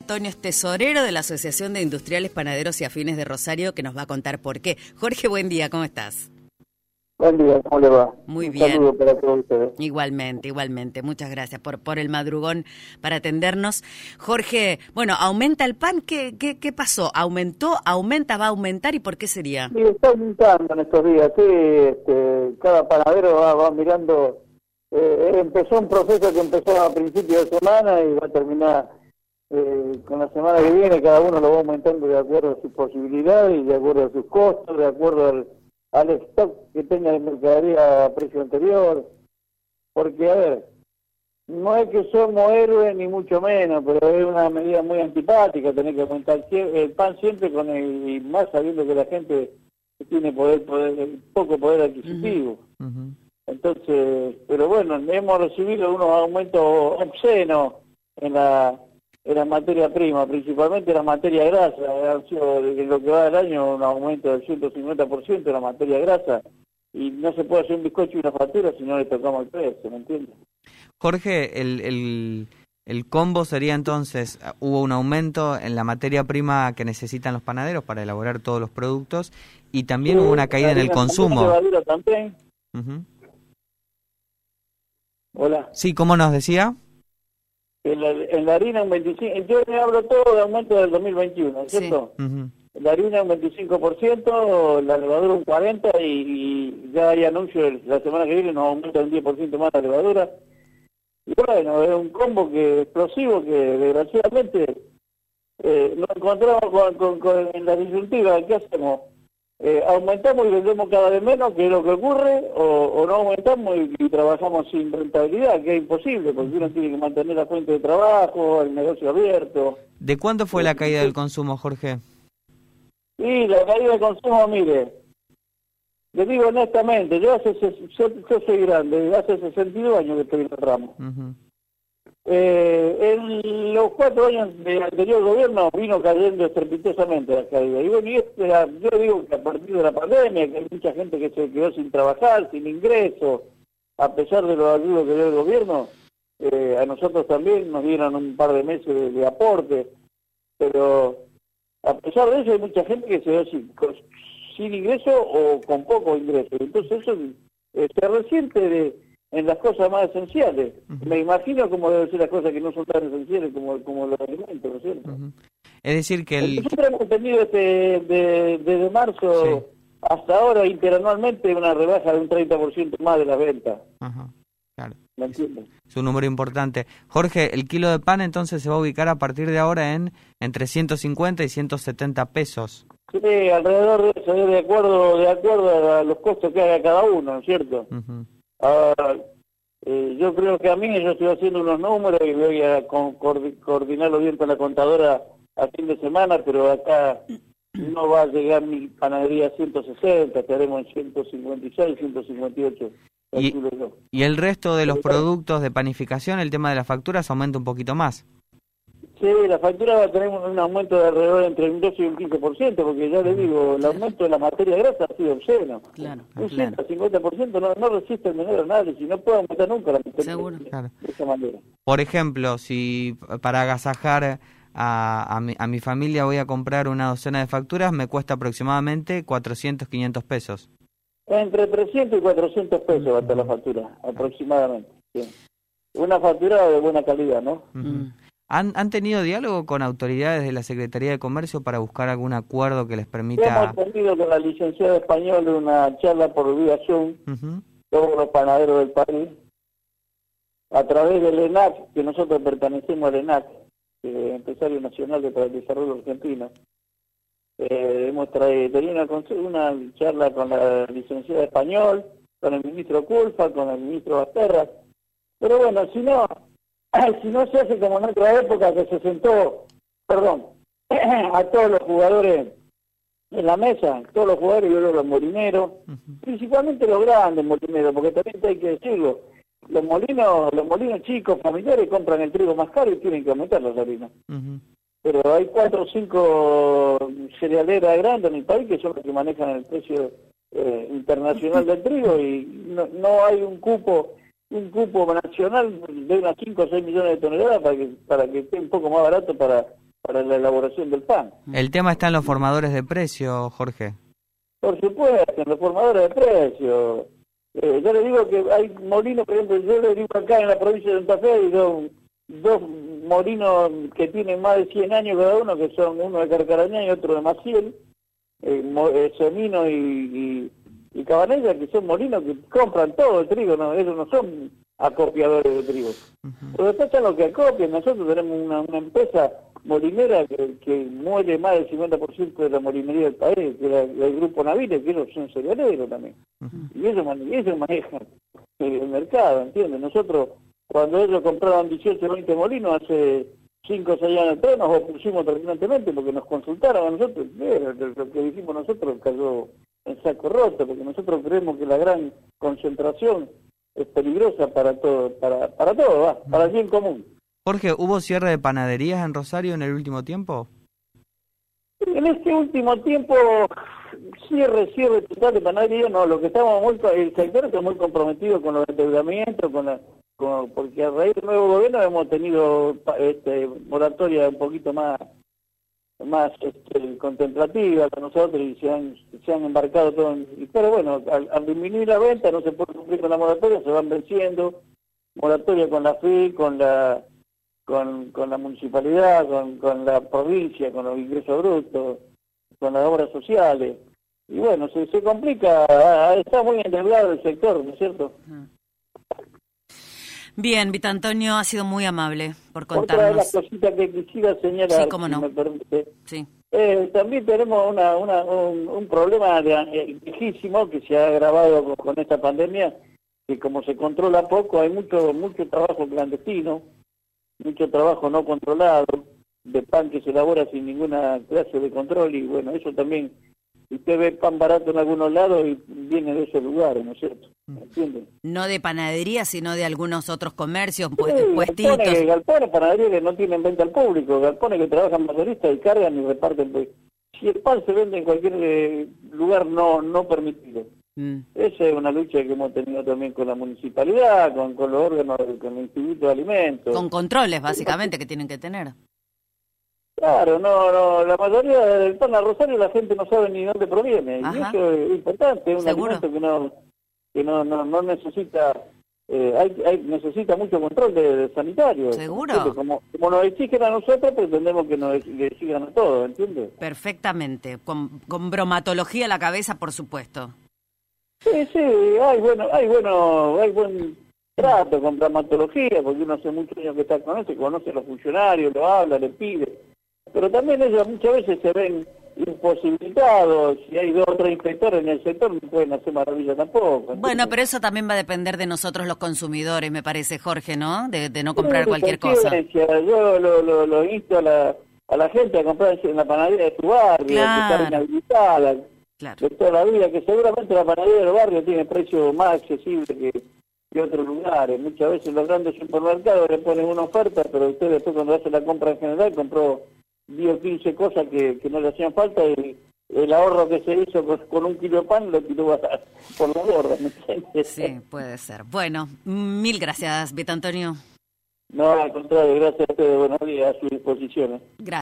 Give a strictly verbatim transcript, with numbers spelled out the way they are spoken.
Antonio es tesorero de la Asociación de Industriales Panaderos y Afines de Rosario, que nos va a contar por qué. Jorge, buen día, ¿cómo estás? Buen día, ¿cómo le va? Muy Un bien. saludo para todos ustedes. Igualmente, igualmente. Muchas gracias por, por el madrugón para atendernos. Jorge, bueno, ¿aumenta el pan? ¿Qué, qué, qué pasó? ¿Aumentó? ¿Aumenta? ¿Va a aumentar? ¿Y por qué sería? Sí, está aumentando en estos días, sí. Este, cada panadero va, va mirando. Eh, empezó un proceso que empezó a principios de semana y va a terminar eh, con la semana que viene. Cada uno lo va aumentando de acuerdo a sus posibilidades y de acuerdo a sus costos, de acuerdo al, al stock que tenga de mercadería a precio anterior. Porque, a ver, no es que somos héroes ni mucho menos, pero es una medida muy antipática tener que aumentar el pan siempre con el, y más sabiendo que la gente tiene poder, poder poco poder adquisitivo. Uh-huh. Uh-huh. Entonces, pero bueno, hemos recibido unos aumentos obscenos en la en la materia prima, principalmente en la materia grasa. Ha sido en lo que va del año un aumento del ciento cincuenta por ciento en la materia grasa, y no se puede hacer un bizcocho y una factura si no le tocamos el precio, ¿me entiendes? Jorge, el, el, el combo sería entonces, hubo un aumento en la materia prima que necesitan los panaderos para elaborar todos los productos, y también sí, hubo una caída en el consumo. La levadura también. Uh-huh. Hola. Sí, ¿cómo nos decía? En la, en la harina un veinticinco por ciento, yo me hablo todo de aumento del dos mil veintiuno, ¿cierto? Sí. Uh-huh. La harina un veinticinco por ciento, la levadura un cuarenta por ciento, y, y ya hay anuncio la semana que viene nos aumenta un diez por ciento más la levadura. Y bueno, es un combo que explosivo que desgraciadamente eh, nos encontramos con, con, con en la disyuntiva. ¿Qué hacemos? Eh, ¿Aumentamos y vendemos cada vez menos, que es lo que ocurre, o, o no aumentamos y, y trabajamos sin rentabilidad, que es imposible, porque uno tiene que mantener la fuente de trabajo, el negocio abierto? ¿De cuánto fue la caída del consumo, Jorge? Sí, la caída del consumo, mire, le digo honestamente, yo hace yo, yo soy grande, hace sesenta y dos años que estoy en el ramo. Uh-huh. Eh, en los cuatro años del anterior gobierno vino cayendo estrepitosamente la caída. Y bueno, y este, yo digo que a partir de la pandemia, que hay mucha gente que se quedó sin trabajar, sin ingresos, a pesar de los ayudos que dio el gobierno, eh, a nosotros también nos dieron un par de meses de, de aporte, pero a pesar de eso hay mucha gente que se quedó sin, sin ingreso o con poco ingreso. Entonces eso eh, se resiente de en las cosas más esenciales. Uh-huh. Me imagino cómo deben ser las cosas que no son tan esenciales como, como los alimentos, ¿no es cierto? Uh-huh. Es decir que el... Nosotros hemos tenido este, de, desde marzo sí. hasta ahora interanualmente una rebaja de un treinta por ciento más de las ventas. Uh-huh. Claro. ¿Me entiendes? Es un número importante. Jorge, el kilo de pan entonces se va a ubicar a partir de ahora en entre ciento cincuenta y ciento setenta pesos. Sí, alrededor de eso, de acuerdo, de acuerdo a los costos que haga cada uno, ¿no es cierto? Uh-huh. Ahora, eh, yo creo que a mí yo estoy haciendo unos números y voy a con, coordinarlo bien con la contadora a fin de semana, pero acá no va a llegar mi panadería a ciento sesenta, estaremos en ciento cincuenta y seis, ciento cincuenta y ocho. Y, y el resto de los productos de panificación, el tema de las facturas aumenta un poquito más. Sí, la factura va a tener un aumento de alrededor entre un doce y un quince por ciento, porque ya le digo, el aumento de la materia grasa ha sido obsceno. Claro, un claro. ciento cincuenta por ciento no, no resiste el menor análisis, no puede aumentar nunca la materia Seguro. de, Claro. de esa manera. Por ejemplo, si para agasajar a, a, mi, a mi familia voy a comprar una docena de facturas, me cuesta aproximadamente cuatrocientos, quinientos pesos. Entre trescientos y cuatrocientos pesos va a estar la factura, aproximadamente. Sí. Una factura de buena calidad, ¿no? Uh-huh. ¿Han, ¿Han tenido diálogo con autoridades de la Secretaría de Comercio para buscar algún acuerdo que les permita...? Hemos tenido con la licenciada española una charla por vía Zoom, uh-huh. todos los panaderos del país, a través del ENAC, que nosotros pertenecemos al ENAC, eh, Empresario Nacional de el Desarrollo Argentino. Eh, hemos traído, tenido una, una charla con la licenciada español, con el ministro Culfa, con el ministro Basterra, pero bueno, si no... Si no se hace como en otra época que se sentó, perdón, a todos los jugadores en la mesa, todos los jugadores, yo los molineros, uh-huh. principalmente los grandes molineros, porque también hay que decirlo, los molinos, los molinos chicos, familiares, compran el trigo más caro y tienen que aumentar las harinas. Uh-huh. Pero hay cuatro o cinco cerealeras grandes en el país que son los que manejan el precio eh, internacional del trigo y no, no hay un cupo... un cupo nacional de unas cinco o seis millones de toneladas para que para que esté un poco más barato para, para la elaboración del pan. El tema está en los formadores de precio, Jorge. Por supuesto, en los formadores de precios. Eh, yo le digo que hay molinos, por ejemplo, yo le digo acá en la provincia de Santa Fe, hay dos, dos molinos que tienen más de cien años cada uno, que son uno de Carcarañá y otro de Maciel, eh, eh, Sonino y, y, y Cabanella, que son molinos que compran todo el trigo, ¿no? Ellos no son acopiadores de trigo. Uh-huh. Pero después están los que acopian. Nosotros tenemos una, una empresa molinera que, que muele más del cincuenta por ciento de la molinería del país, que era el grupo Navile, que ellos son cerealeros también. Uh-huh. Y ellos, ellos manejan el mercado, ¿entiendes? Nosotros, cuando ellos compraron dieciocho o veinte molinos hace cinco o seis años atrás, nos opusimos terminantemente porque nos consultaron a nosotros. Era, lo que dijimos nosotros cayó en saco roto, porque nosotros creemos que la gran concentración es peligrosa para todo, para, para todo, va, para el bien común. Jorge, ¿hubo cierre de panaderías en Rosario en el último tiempo? En este último tiempo, cierre, cierre total de panaderías, no, lo que estamos muy, el sector está muy comprometido con los endeudamientos, con la, con, porque a raíz del nuevo gobierno hemos tenido este, moratoria un poquito más más este, contemplativa con nosotros y se han, se han embarcado todo en, pero bueno, al, al disminuir la venta no se puede cumplir con la moratoria, se van venciendo, moratoria con la F I, con la con, con la municipalidad, con, con la provincia, con los ingresos brutos, con las obras sociales, y bueno, se, se complica, está muy endeudado el sector, ¿no es cierto? Bien, Vito Antonio, ha sido muy amable por contarnos. Otra de las cositas que quisiera señalar, sí, cómo no. si me permite, sí. eh, también tenemos una, una, un, un problema viejísimo que se ha agravado con, con esta pandemia, que como se controla poco, hay mucho mucho trabajo clandestino, mucho trabajo no controlado, de pan que se elabora sin ninguna clase de control, y bueno, eso también, usted ve pan barato en algunos lados y viene de esos lugares, ¿no es cierto? ¿Entienden? No de panadería, sino de algunos otros comercios, pu- sí, puestitos. Galpones, galpones, panaderías que no tienen venta al público, galpones que trabajan mayoristas y cargan y reparten. Pues, si el pan se vende en cualquier eh, lugar no no permitido. Mm. Esa es una lucha que hemos tenido también con la municipalidad, con, con los órganos, con el Instituto de Alimentos. Con controles, básicamente, que tienen que tener. Claro, no, no, la mayoría del pan a Rosario la gente no sabe ni dónde proviene. Ajá. Y eso es importante, es un ¿Seguro? alimento que no que no no, no necesita eh, hay, hay necesita mucho control de, de sanitario. ¿Seguro? Entonces, como, como nos exigen a nosotros, pues entendemos que nos le exigan a todos, ¿entiendes? Perfectamente, con, con bromatología a la cabeza, por supuesto. Sí, sí, hay bueno, hay bueno, hay buen trato con bromatología, porque uno hace muchos años que está con eso, conoce a los funcionarios, lo habla, le pide. Pero también ellos muchas veces se ven imposibilitados, si hay dos o tres inspectores en el sector no pueden hacer maravilla tampoco. ¿Entiendes? Bueno, pero eso también va a depender de nosotros los consumidores, me parece, Jorge, ¿no? De, de no comprar sí, cualquier cosa. Yo lo, lo, lo insto a la, a la gente a comprar en la panadería de su barrio, claro, que está inhabilitada, claro, de toda la vida, que seguramente la panadería del barrio tiene precio más accesible que, que otros lugares. Muchas veces los grandes supermercados le ponen una oferta, pero usted después cuando hace la compra en general compró diez o quince cosas que, que no le hacían falta y el ahorro que se hizo con, con un kilo de pan lo tiró a, por la borda, ¿me entiendes? Sí, puede ser. Bueno, mil gracias, Vito Antonio. No, al contrario, gracias a ustedes, buenos días, a su disposición. Gracias.